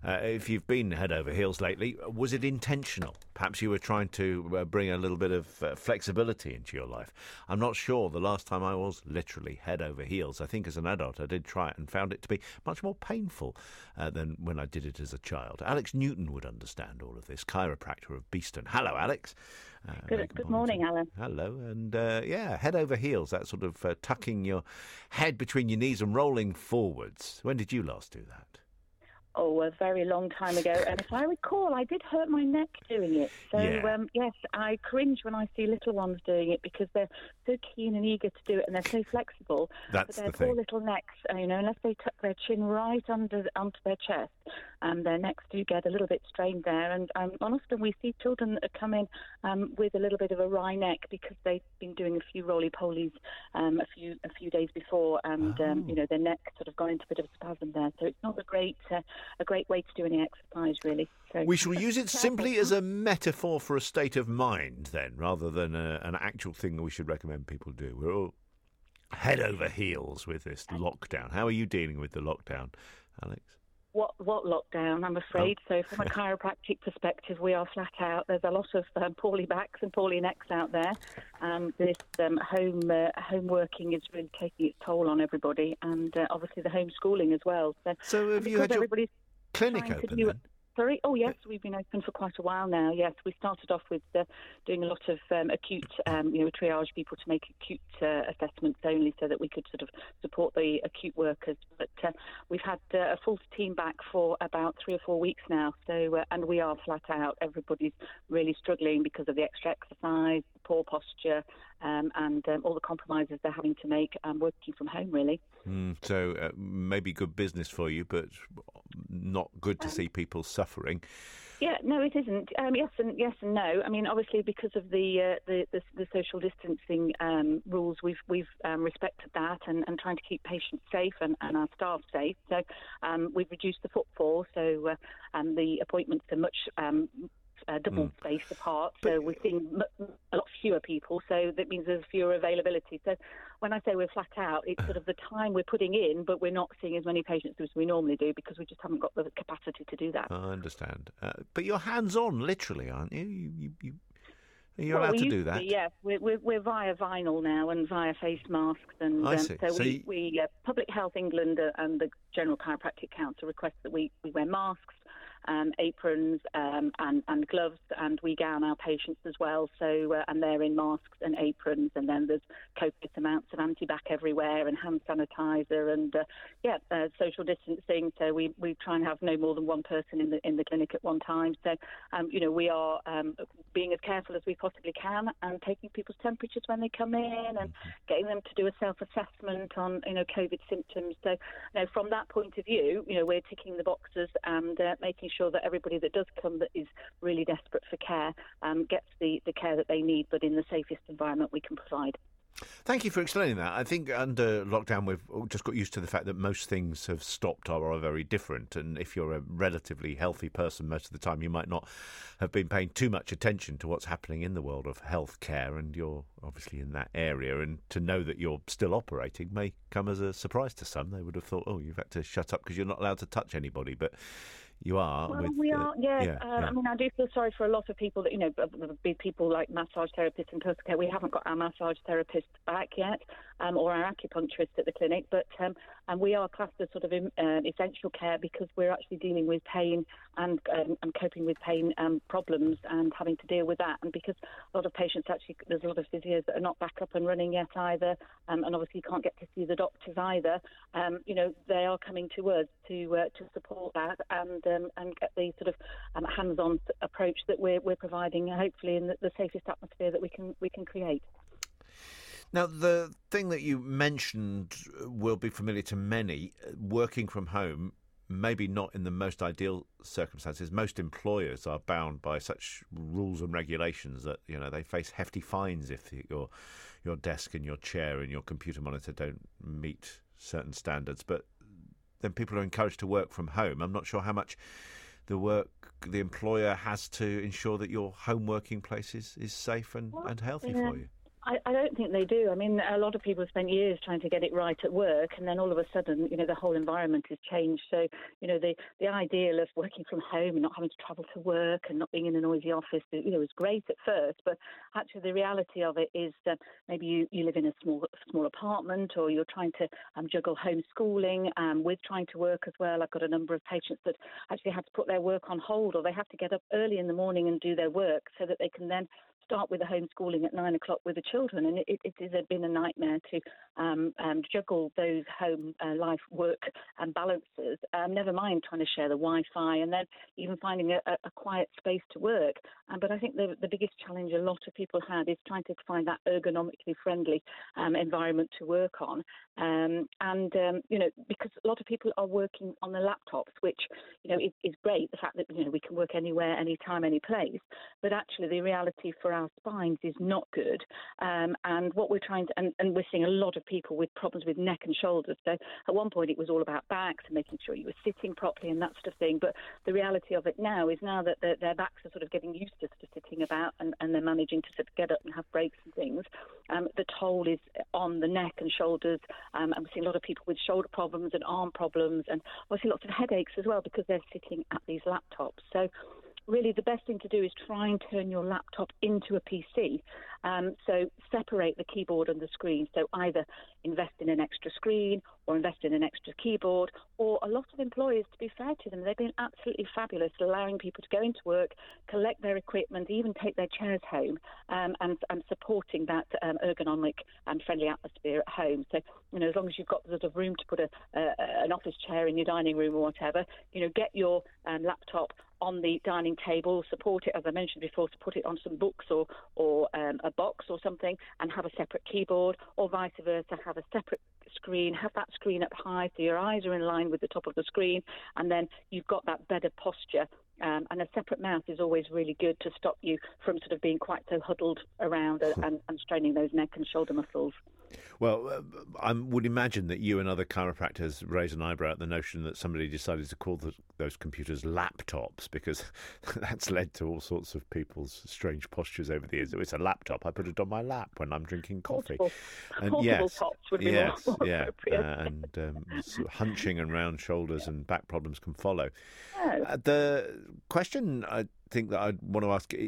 If you've been head over heels lately, was it intentional? Perhaps you were trying to bring a little bit of flexibility into your life. I'm not sure. The last time I was literally head over heels, I think as an adult I did try it and found it to be much more painful than when I did it as a child. Alex Newton would understand all of this, chiropractor of Beeston. Hello, Alex. Good morning, Alan. Hello. And head over heels, that sort of tucking your head between your knees and rolling forwards. When did you last do that? Oh, a very long time ago. And if I recall, I did hurt my neck doing it. So, yes, I cringe when I see little ones doing it because they're so keen and eager to do it and they're so flexible. That's but their the thing. poor little necks, unless they tuck their chin right onto their chest, their necks do get a little bit strained there. And often we see children that come in with a little bit of a wry neck because they've been doing a few roly-polies a few days before and, their neck sort of gone into a bit of a spasm there. So it's not a great way to do any exercise, really. So, we shall use it simply as a metaphor for a state of mind, then, rather than an actual thing we should recommend people do. We're all head over heels with this lockdown. How are you dealing with the lockdown, Alex? What lockdown, I'm afraid. So from a chiropractic perspective, we are flat out. There's a lot of poorly backs and poorly necks out there. This home working is really taking its toll on everybody, and obviously the homeschooling as well. So have you had your clinic open then? Sorry? Oh, yes, we've been open for quite a while now. Yes, we started off with doing a lot of acute, triage people to make acute assessments only so that we could sort of support the acute workers. But we've had a full team back for about 3 or 4 weeks now. So, and we are flat out. Everybody's really struggling because of the extra exercise, poor posture, and all the compromises they're having to make working from home, really. So maybe good business for you, but not good to see people suffering. Yeah, no, it isn't. Yes and no. I mean, obviously, because of the social distancing rules, we've respected that and trying to keep patients safe and our staff safe. So we've reduced the footfall. So the appointments are much double spaced apart, so we're seeing a lot fewer people, so that means there's fewer availability. So when I say we're flat out, it's sort of the time we're putting in, but we're not seeing as many patients as we normally do because we just haven't got the capacity to do that. I understand. But you're hands-on, literally, aren't you? You're allowed to do that? Yes, we're via vinyl now and via face masks. And I see. So we Public Health England and the General Chiropractic Council request that we wear masks, aprons and gloves, and we gown our patients as well. So and they're in masks and aprons, and then there's copious amounts of antibac everywhere and hand sanitizer and social distancing. So we try and have no more than one person in the clinic at one time. So we are being as careful as we possibly can and taking people's temperatures when they come in and getting them to do a self-assessment on COVID symptoms. So from that point of view, we're ticking the boxes and making sure that everybody that does come that is really desperate for care gets the care that they need, but in the safest environment we can provide. Thank you for explaining that. I think under lockdown we've just got used to the fact that most things have stopped or are very different, and if you're a relatively healthy person most of the time you might not have been paying too much attention to what's happening in the world of health care, and you're obviously in that area, and to know that you're still operating may come as a surprise to some. They would have thought, you've had to shut up because you're not allowed to touch anybody, but you are. Well, we are, yes. I mean, I do feel sorry for a lot of people that, big people like massage therapists and personal care. We haven't got our massage therapist back yet, or our acupuncturist at the clinic, but we are classed as sort of essential care because we're actually dealing with pain and coping with pain problems and having to deal with that. And because a lot of patients there's a lot of physios that are not back up and running yet either, and obviously you can't get to see the doctors either. They are coming to us to support that and get the sort of hands-on approach that we're providing, hopefully in the safest atmosphere that we can create. Now, the thing that you mentioned will be familiar to many. Working from home, maybe not in the most ideal circumstances. Most employers are bound by such rules and regulations that they face hefty fines if your desk and your chair and your computer monitor don't meet certain standards. But then people are encouraged to work from home. I'm not sure how much the employer has to ensure that your home working place is safe and healthy for you. I don't think they do. I mean, a lot of people spent years trying to get it right at work, and then all of a sudden, the whole environment has changed. So, the ideal of working from home and not having to travel to work and not being in a noisy office, was great at first. But actually, the reality of it is that maybe you live in a small apartment, or you're trying to juggle homeschooling with trying to work as well. I've got a number of patients that actually had to put their work on hold, or they have to get up early in the morning and do their work so that they can then start with the homeschooling at 9 o'clock with the children, and it has been a nightmare to juggle those home life work and balances. Never mind trying to share the Wi-Fi and then even finding a quiet space to work. But I think the biggest challenge a lot of people had is trying to find that ergonomically friendly environment to work on. Because a lot of people are working on their laptops, which is great. The fact that we can work anywhere, anytime, any place. But actually, the reality for our spines is not good. And what we're trying to, and we're seeing a lot of people with problems with neck and shoulders. So at one point it was all about backs and making sure you were sitting properly and that sort of thing. But the reality of it now is that their backs are sort of getting used to sitting about and they're managing to sort of get up and have breaks and things. The toll is on the neck and shoulders. And we're seeing a lot of people with shoulder problems and arm problems, and obviously lots of headaches as well because they're sitting at these laptops. So really the best thing to do is try and turn your laptop into a PC. So separate the keyboard and the screen. So either invest in an extra screen or invest in an extra keyboard. Or a lot of employers, to be fair to them, they've been absolutely fabulous, allowing people to go into work, collect their equipment, even take their chairs home, and supporting that ergonomic and friendly atmosphere at home. So, as long as you've got the sort of room to put an office chair in your dining room or whatever, get your laptop on the dining table, support it, as I mentioned before, to put it on some books or a box or something, and have a separate keyboard, or vice versa, have a separate screen, have that screen up high so your eyes are in line with the top of the screen, and then you've got that better posture. And a separate mouse is always really good to stop you from sort of being quite so huddled around and straining those neck and shoulder muscles. Well, I would imagine that you and other chiropractors raise an eyebrow at the notion that somebody decided to call those computers laptops, because that's led to all sorts of people's strange postures over the years. It's a laptop. I put it on my lap when I'm drinking coffee. Portable tops would be more appropriate. And sort of hunching and round shoulders and back problems can follow. Oh. The question I think that I want to ask,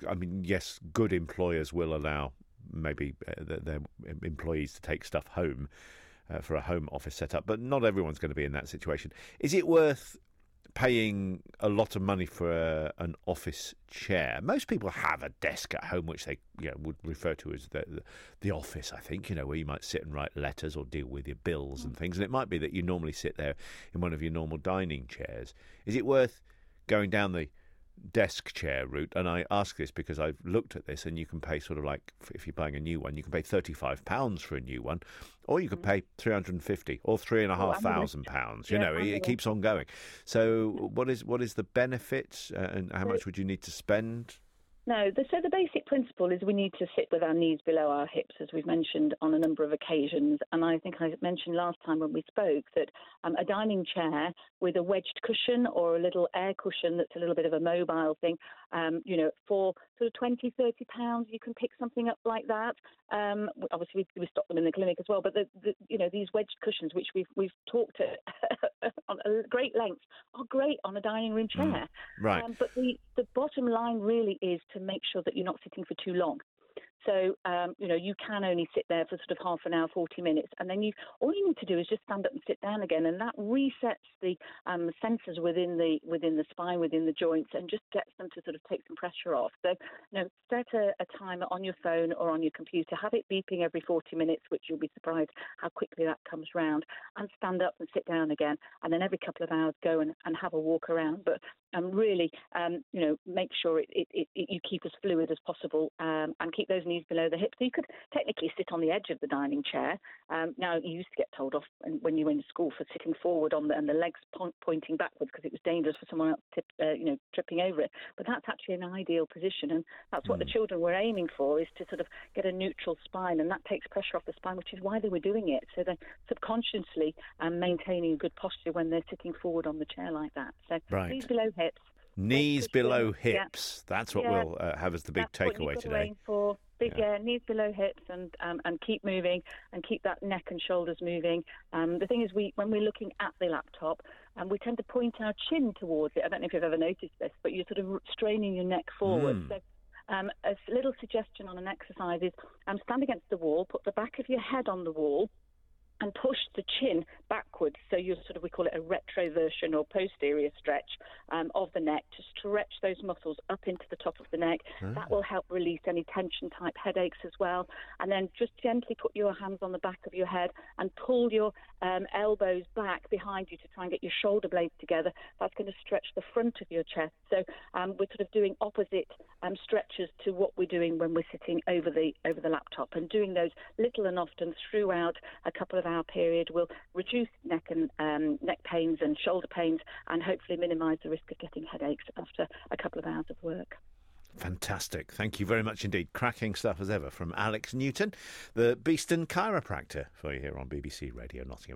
yes, good employers will allow maybe their employees to take stuff home for a home office setup, but not everyone's going to be in that situation. Is it worth paying a lot of money for an office chair? Most people have a desk at home, which they would refer to as the office, I think, where you might sit and write letters or deal with your bills and things. And it might be that you normally sit there in one of your normal dining chairs. Is it worth going down the desk chair route? And I ask this because I've looked at this, and you can pay sort of like, if you're buying a new one, you can pay £35 for a new one, or you could pay £350 or £3,500. It keeps on going. So what is the benefit, and how much would you need to spend? No, so the basic principle is we need to sit with our knees below our hips, as we've mentioned on a number of occasions. And I think I mentioned last time when we spoke that a dining chair with a wedged cushion or a little air cushion that's a little bit of a mobile thing, for sort of £20, £30, you can pick something up like that. Obviously, we stock them in the clinic as well. But these wedged cushions, which we've talked on a great length, are great on a dining room chair. Right. But the bottom line really is to make sure that you're not sitting for too long. So, you can only sit there for sort of half an hour, 40 minutes, and then all you need to do is just stand up and sit down again, and that resets the sensors within the spine, within the joints, and just gets them to sort of take some pressure off. So, set a timer on your phone or on your computer, have it beeping every 40 minutes, which you'll be surprised how quickly that comes round, and stand up and sit down again, and then every couple of hours go and have a walk around. But really, make sure you keep as fluid as possible, and keep those knees below the hips. So you could technically sit on the edge of the dining chair. Now, you used to get told off when you went to school for sitting forward and the legs pointing backwards because it was dangerous for someone else tripping over it. But that's actually an ideal position, and that's what the children were aiming for, is to sort of get a neutral spine, and that takes pressure off the spine, which is why they were doing it. So they're subconsciously maintaining a good posture when they're sitting forward on the chair like that. So knees below hips. Knees below hips. Yeah. That's what we'll have as the big takeaway today. For. Knees below hips, and keep moving, and keep that neck and shoulders moving. The thing is, when we're looking at the laptop, we tend to point our chin towards it. I don't know if you've ever noticed this, but you're sort of straining your neck forward. So a little suggestion on an exercise is stand against the wall, put the back of your head on the wall, and push the chin backwards. So you're we call it a retroversion or posterior stretch of the neck to stretch those muscles up into the top of the neck. That will help release any tension type headaches as well. And then just gently put your hands on the back of your head and pull your elbows back behind you to try and get your shoulder blades together. That's going to stretch the front of your chest. So we're doing opposite stretches to what we're doing when we're sitting over the laptop, and doing those little and often throughout a couple of hour period will reduce neck pains and shoulder pains, and hopefully minimise the risk of getting headaches after a couple of hours of work. Fantastic. Thank you very much indeed. Cracking stuff as ever from Alex Newton, the Beeston chiropractor, for you here on BBC Radio Nottingham.